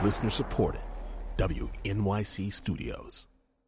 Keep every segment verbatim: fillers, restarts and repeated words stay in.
Listener supported. W N Y C Studios.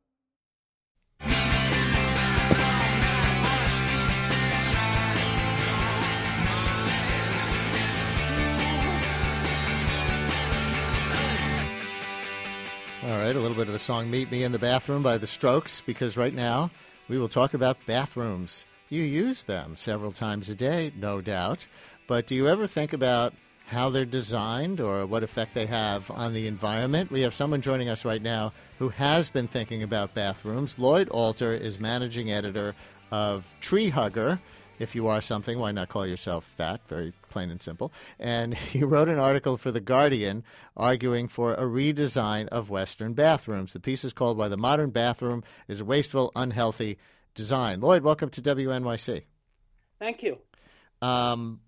All right, a little bit of the song Meet Me in the Bathroom by The Strokes, because right now we will talk about bathrooms. You use them several times a day, no doubt, but do you ever think about how they're designed or what effect they have on the environment? We have someone joining us right now who has been thinking about bathrooms. Lloyd Alter is managing editor of Tree Hugger. If you are something, why not call yourself that? Very plain and simple. And he wrote an article for The Guardian arguing for a redesign of Western bathrooms. The piece is called Why the Modern Bathroom is a Wasteful, Unhealthy Design. Lloyd, welcome to W N Y C. Thank you. Um,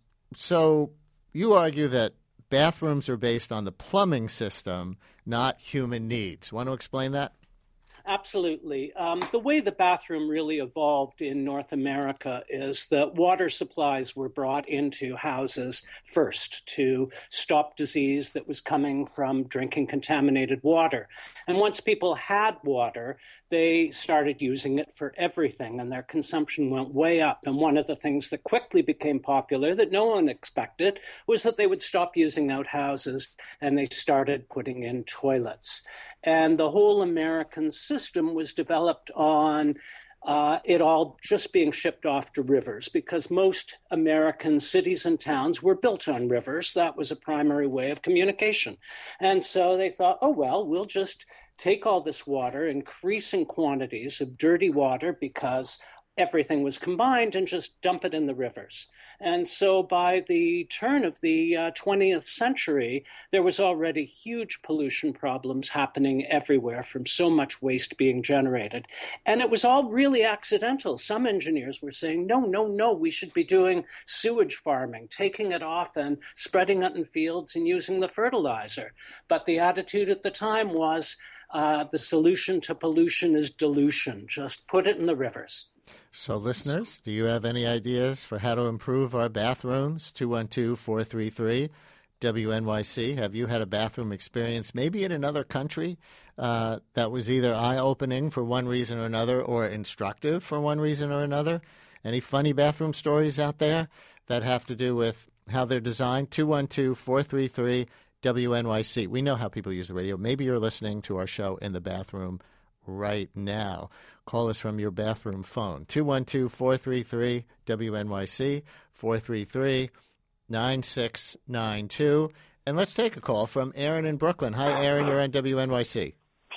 so you argue that bathrooms are based on the plumbing system, not human needs. Want to explain that? Absolutely. Um, the way the bathroom really evolved in North America is that water supplies were brought into houses first to stop disease that was coming from drinking contaminated water. And once people had water, they started using it for everything, and their consumption went way up. And one of the things that quickly became popular that no one expected was that they would stop using outhouses, and they started putting in toilets. And the whole American system was developed on uh, it all just being shipped off to rivers, because most American cities and towns were built on rivers. That was a primary way of communication. And so they thought, oh, well, we'll just take all this water, increasing quantities of dirty water because everything was combined, and just dump it in the rivers. And so by the turn of the uh, twentieth century, there was already huge pollution problems happening everywhere from so much waste being generated. And it was all really accidental. Some engineers were saying, no, no, no, we should be doing sewage farming, taking it off and spreading it in fields and using the fertilizer. But the attitude at the time was uh, the solution to pollution is dilution. Just put it in the rivers. So, listeners, do you have any ideas for how to improve our bathrooms? two one two, four three three, W N Y C. Have you had a bathroom experience, maybe in another country, uh, that was either eye-opening for one reason or another or instructive for one reason or another? Any funny bathroom stories out there that have to do with how they're designed? two one two, four three three, W N Y C. We know how people use the radio. Maybe you're listening to our show in the bathroom right now. Call us from your bathroom phone. two one two, four three three, W N Y C, four three three, nine six nine two. And let's take a call from Aaron in Brooklyn. Hi, Aaron. You're on W N Y C.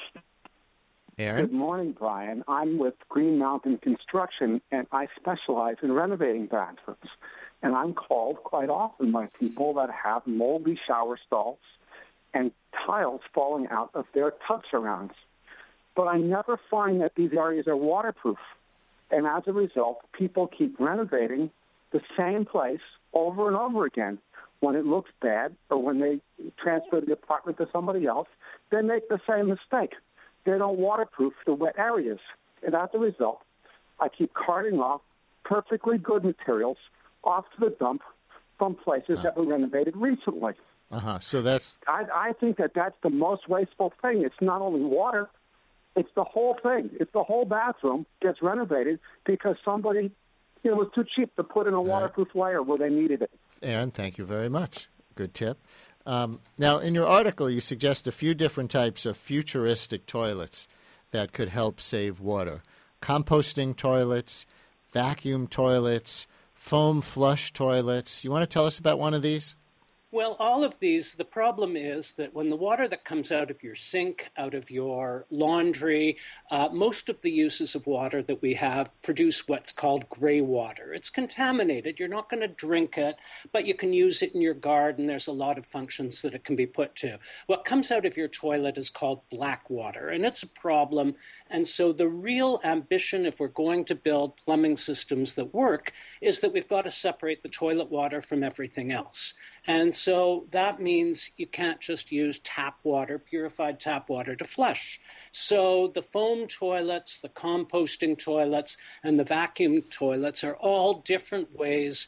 Aaron? Good morning, Brian. I'm with Green Mountain Construction, and I specialize in renovating bathrooms. And I'm called quite often by people that have moldy shower stalls and tiles falling out of their tub surrounds. But I never find that these areas are waterproof. And as a result, people keep renovating the same place over and over again. When it looks bad or when they transfer the apartment to somebody else, they make the same mistake. They don't waterproof the wet areas. And as a result, I keep carting off perfectly good materials off to the dump from places uh, that were renovated recently. Uh-huh. So that's... I, I think that that's the most wasteful thing. It's not only water. It's the whole thing. It's the whole bathroom gets renovated because somebody, you know, was too cheap to put in a waterproof right. layer where they needed it. Aaron, thank you very much. Good tip. Um, now, in your article, you suggest a few different types of futuristic toilets that could help save water. Composting toilets, vacuum toilets, foam flush toilets. You want to tell us about one of these? Well, all of these, the problem is that when the water that comes out of your sink, out of your laundry, uh, most of the uses of water that we have produce what's called gray water. It's contaminated. You're not going to drink it, but you can use it in your garden. There's a lot of functions that it can be put to. What comes out of your toilet is called black water, and it's a problem. And so the real ambition, if we're going to build plumbing systems that work, is that we've got to separate the toilet water from everything else. And so that means you can't just use tap water, purified tap water, to flush. So the foam toilets, the composting toilets, and the vacuum toilets are all different ways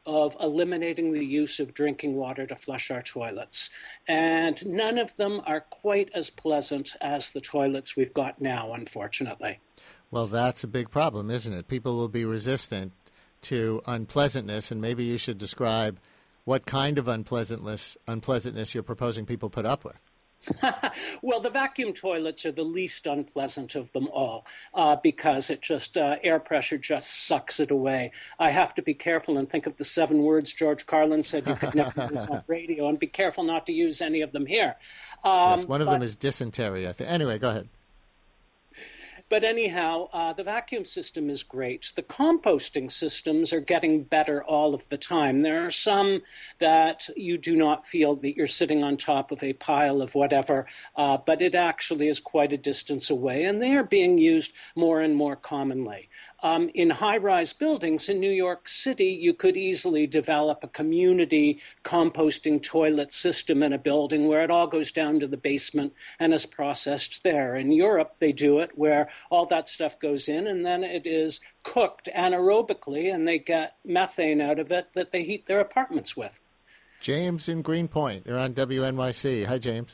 of eliminating the use of drinking water to flush our toilets. And none of them are quite as pleasant as the toilets we've got now, unfortunately. Well, that's a big problem, isn't it? People will be resistant to unpleasantness, and maybe you should describe what kind of unpleasantness, unpleasantness you're proposing people put up with. Well, the vacuum toilets are the least unpleasant of them all uh, because it just, uh, air pressure just sucks it away. I have to be careful and think of the seven words George Carlin said you could never use on radio, and be careful not to use any of them here. Um, yes, one of but- them is dysentery, I think. Anyway, go ahead. But anyhow, uh, the vacuum system is great. The composting systems are getting better all of the time. There are some that you do not feel that you're sitting on top of a pile of whatever, uh, but it actually is quite a distance away, and they are being used more and more commonly. Um, in high-rise buildings in New York City, you could easily develop a community composting toilet system in a building where it all goes down to the basement and is processed there. In Europe, they do it where all that stuff goes in, and then it is cooked anaerobically, and they get methane out of it that they heat their apartments with. James in Greenpoint. They're on W N Y C. Hi, James.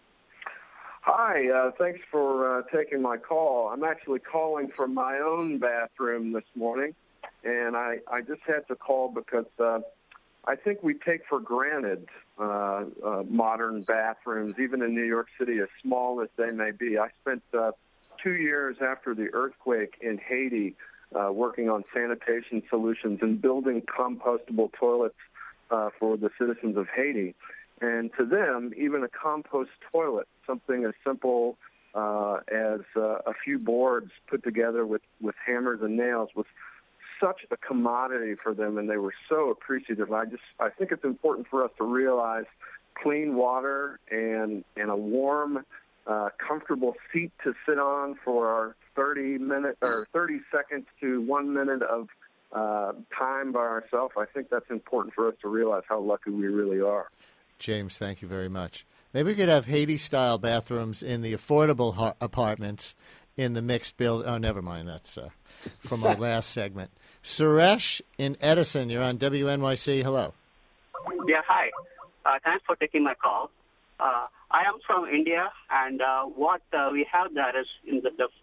Hi, uh, thanks for uh, taking my call. I'm actually calling from my own bathroom this morning, and I, I just had to call because uh, I think we take for granted uh, uh, modern bathrooms, even in New York City, as small as they may be. I spent uh, two years after the earthquake in Haiti uh, working on sanitation solutions and building compostable toilets uh, for the citizens of Haiti. And to them, even a compost toilet, something as simple uh, as uh, a few boards put together with, with hammers and nails, was such a commodity for them, and they were so appreciative. I just I think it's important for us to realize clean water and and a warm, uh, comfortable seat to sit on for our thirty minute or thirty seconds to one minute of uh, time by ourselves. I think that's important for us to realize how lucky we really are. James, thank you very much. Maybe we could have Haiti-style bathrooms in the affordable ha- apartments in the mixed build. Oh, never mind. That's uh, from our last segment. Suresh in Edison, you're on W N Y C. Hello. Yeah, hi. Uh, thanks for taking my call. Uh, I am from India, and uh, what uh, we have there is in the the,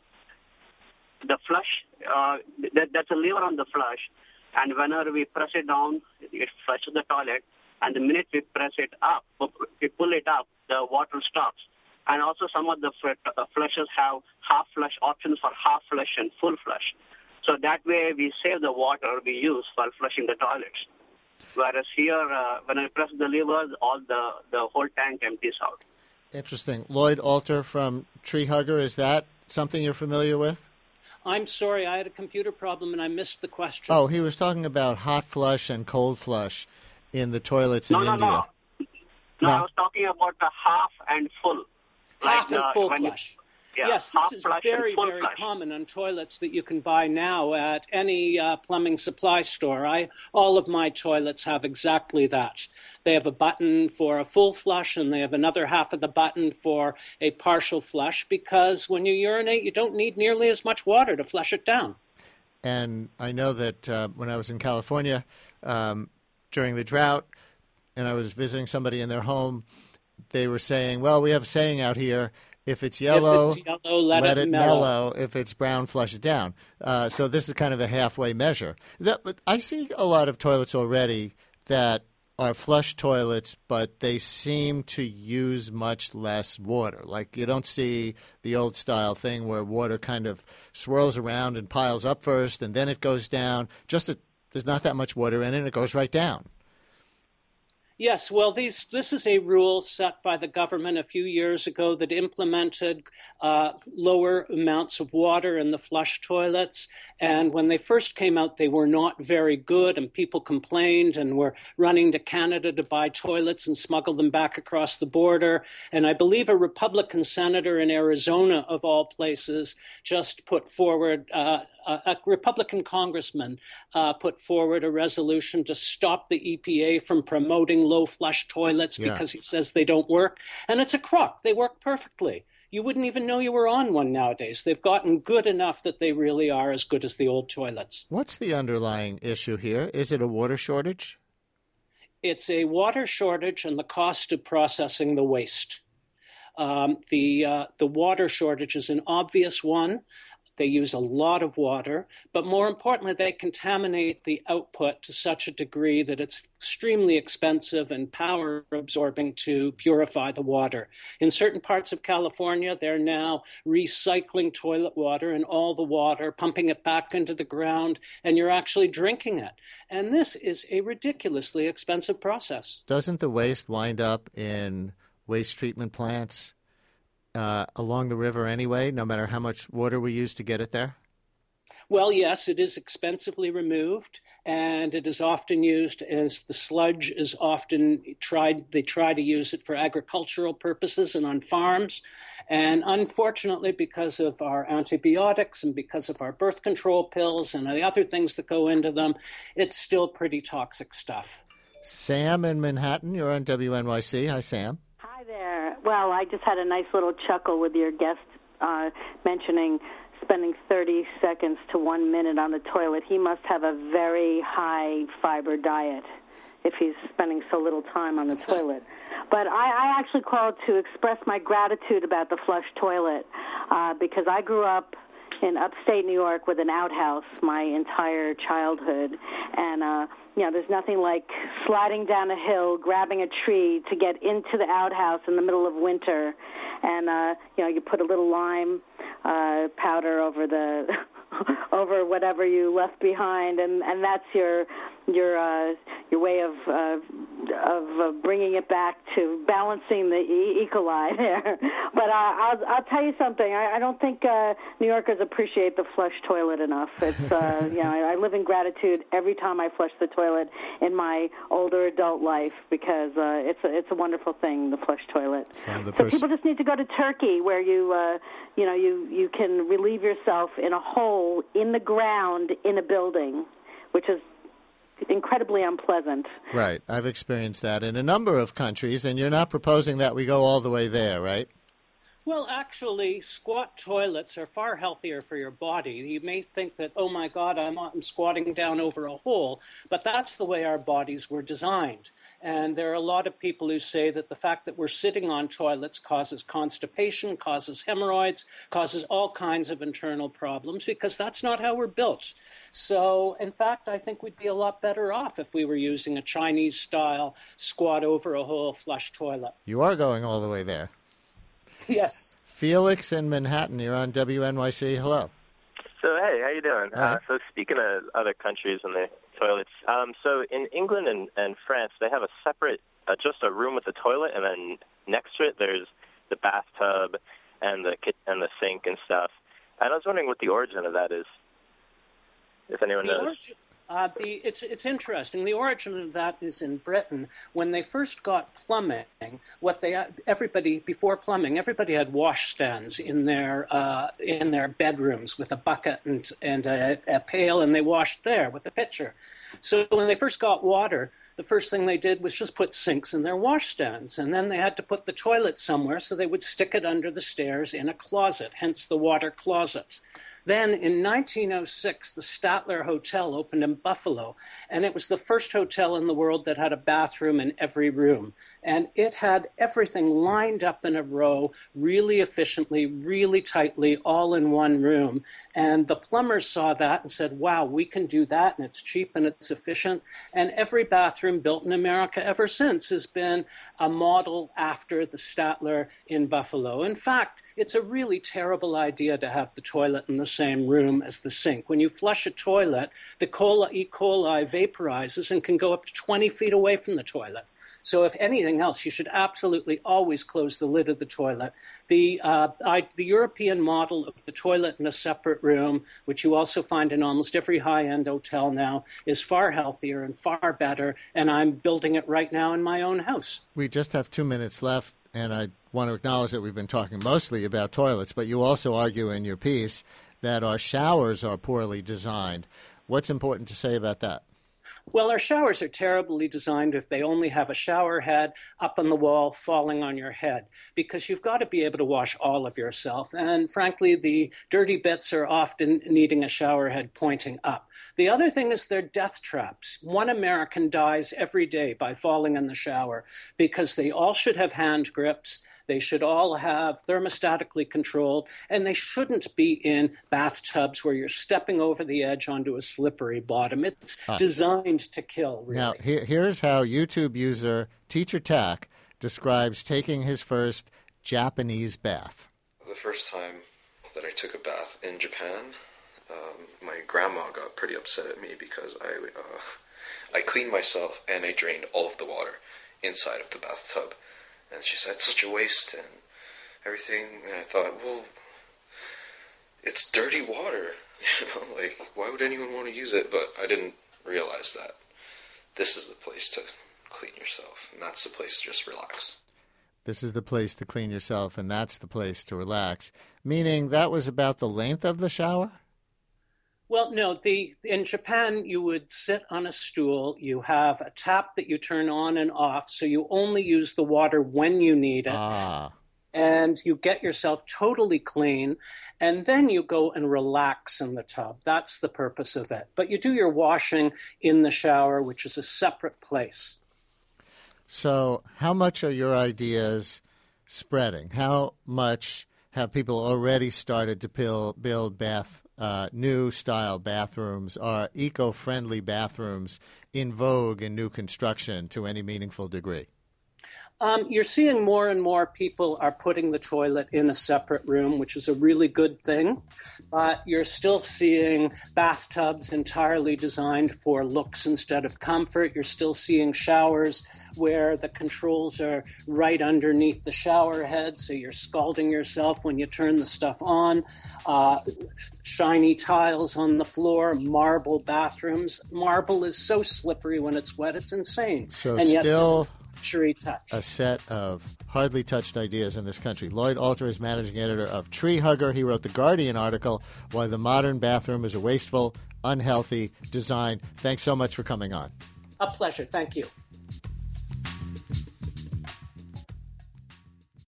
the flush. Uh, that, that's a lever on the flush, and whenever we press it down, it flushes the toilet. And the minute we press it up, we pull it up, the water stops. And also some of the flushes have half flush options for half flush and full flush. So that way we save the water we use for flushing the toilets. Whereas here, uh, when I press the levers, all the, the whole tank empties out. Interesting. Lloyd Alter from Tree Hugger, is that something you're familiar with? I'm sorry, I had a computer problem and I missed the question. Oh, he was talking about hot flush and cold flush in the toilets in no, no, India. No, no. No, I was talking about the half and full. Half like, and uh, full flush. You, yeah, yes, this is very, very flush. common on toilets that you can buy now at any uh, plumbing supply store. I all of my toilets have exactly that. They have a button for a full flush, and they have another half of the button for a partial flush, because when you urinate, you don't need nearly as much water to flush it down. And I know that uh, when I was in California, um, during the drought, and I was visiting somebody in their home, they were saying, well, we have a saying out here, if it's yellow, if it's yellow let, let it, it mellow. mellow. If it's brown, flush it down. Uh, so this is kind of a halfway measure. That, but I see a lot of toilets already that are flush toilets, but they seem to use much less water. Like you don't see the old style thing where water kind of swirls around and piles up first, and then it goes down. Just a There's not that much water in it, and it goes right down. Yes, well, these, this is a rule set by the government a few years ago that implemented uh, lower amounts of water in the flush toilets. And when they first came out, they were not very good, and people complained and were running to Canada to buy toilets and smuggle them back across the border. And I believe a Republican senator in Arizona, of all places, just put forward uh, a Republican congressman uh, put forward a resolution to stop the E P A from promoting low flush toilets yeah. because he says they don't work. And it's a crock. They work perfectly. You wouldn't even know you were on one nowadays. They've gotten good enough that they really are as good as the old toilets. What's the underlying issue here? Is it a water shortage? It's a water shortage and the cost of processing the waste. Um, the uh, the water shortage is an obvious one. They use a lot of water, but more importantly, they contaminate the output to such a degree that it's extremely expensive and power absorbing to purify the water. In certain parts of California, they're now recycling toilet water and all the water, pumping it back into the ground, and you're actually drinking it. And this is a ridiculously expensive process. Doesn't the waste wind up in waste treatment plants Uh, along the river anyway, no matter how much water we use to get it there? Well, yes, it is expensively removed, and it is often used as the sludge is often tried. They try to use it for agricultural purposes and on farms. And unfortunately, because of our antibiotics and because of our birth control pills and the other things that go into them, it's still pretty toxic stuff. Sam in Manhattan, you're on W N Y C. Hi, Sam. Hi there. Well, I just had a nice little chuckle with your guest uh, mentioning spending thirty seconds to one minute on the toilet. He must have a very high fiber diet if he's spending so little time on the toilet. But I, I actually called to express my gratitude about the flush toilet uh, because I grew up in upstate New York with an outhouse my entire childhood. And, uh, you know, there's nothing like sliding down a hill, grabbing a tree to get into the outhouse in the middle of winter. And, uh, you know, you put a little lime uh, powder over the over whatever you left behind, and, and that's your your uh, your way of uh, of uh, bringing it back to balancing the E. coli there. But uh, I'll I'll tell you something. I, I don't think uh, New Yorkers appreciate the flush toilet enough. It's uh, you know I, I live in gratitude every time I flush the toilet in my older adult life because uh, it's a, it's a wonderful thing, the flush toilet. So pers- people just need to go to Turkey where you uh, you know you you can relieve yourself in a hole in the ground in a building, which is incredibly unpleasant. Right. I've experienced that in a number of countries, and you're not proposing that we go all the way there, right? Well, actually, squat toilets are far healthier for your body. You may think that, oh, my God, I'm, I'm squatting down over a hole, but that's the way our bodies were designed. And there are a lot of people who say that the fact that we're sitting on toilets causes constipation, causes hemorrhoids, causes all kinds of internal problems, because that's not how we're built. So, in fact, I think we'd be a lot better off if we were using a Chinese-style squat over a hole flush toilet. You are going all the way there. Yes. Felix in Manhattan, you're on W N Y C. Hello. So, hey, how you doing? Hi. Uh, so, speaking of other countries and the toilets, um, so in England and, and France, they have a separate, uh, just a room with a toilet, and then next to it, there's the bathtub and the kit- and the sink and stuff. And I was wondering what the origin of that is, if anyone the knows. Origin- Uh, the, it's it's interesting. The origin of that is in Britain. When they first got plumbing, what they everybody before plumbing, everybody had washstands in their uh, in their bedrooms with a bucket and and a, a pail, and they washed there with a pitcher. So when they first got water, the first thing they did was just put sinks in their washstands, and then they had to put the toilet somewhere, so they would stick it under the stairs in a closet, hence the water closet. Then in nineteen oh six, the Statler Hotel opened in Buffalo, and it was the first hotel in the world that had a bathroom in every room. And it had everything lined up in a row, really efficiently, really tightly, all in one room. And the plumbers saw that and said, wow, we can do that, and it's cheap and it's efficient. And every bathroom built in America ever since has been a model after the Statler in Buffalo. In fact, it's a really terrible idea to have the toilet in the same room as the sink. When you flush a toilet, the E. coli vaporizes and can go up to twenty feet away from the toilet. So if anything else, you should absolutely always close the lid of the toilet. The uh, I, the European model of the toilet in a separate room, which you also find in almost every high-end hotel now, is far healthier and far better, and I'm building it right now in my own house. We just have two minutes left, and I want to acknowledge that we've been talking mostly about toilets, but you also argue in your piece that our showers are poorly designed. What's important to say about that? Well, our showers are terribly designed if they only have a shower head up on the wall falling on your head, because you've got to be able to wash all of yourself. And frankly, the dirty bits are often needing a shower head pointing up. The other thing is they're death traps. One American dies every day by falling in the shower because they all should have hand grips. They should all have thermostatically controlled, and they shouldn't be in bathtubs where you're stepping over the edge onto a slippery bottom. It's ah. designed to kill, really. Now, here, here's how YouTube user Teacher Tack describes taking his first Japanese bath. The first time that I took a bath in Japan, um, my grandma got pretty upset at me because I, uh, I cleaned myself and I drained all of the water inside of the bathtub. And she said, it's such a waste and everything. And I thought, well, it's dirty water. You know, like, why would anyone want to use it? But I didn't realize that this is the place to clean yourself. And that's the place to just relax. This is the place to clean yourself, and that's the place to relax. Meaning that was about the length of the shower? Well, no, the in Japan, you would sit on a stool. You have a tap that you turn on and off, so you only use the water when you need it. Ah. And you get yourself totally clean, and then you go and relax in the tub. That's the purpose of it. But you do your washing in the shower, which is a separate place. So how much are your ideas spreading? How much have people already started to build, build bath Uh, new style bathrooms? Are eco-friendly bathrooms in vogue in new construction to any meaningful degree? Um, you're seeing more and more people are putting the toilet in a separate room, which is a really good thing. But you're still seeing bathtubs entirely designed for looks instead of comfort. You're still seeing showers where the controls are right underneath the shower head, so you're scalding yourself when you turn the stuff on. Uh, shiny tiles on the floor, marble bathrooms. Marble is so slippery when it's wet, it's insane. So and yet still this is luxury touch. A set of hardly touched ideas in this country. Lloyd Alter is managing editor of Tree Hugger. He wrote the Guardian article, Why the Modern Bathroom is a Wasteful, Unhealthy Design. Thanks so much for coming on. A pleasure. Thank you.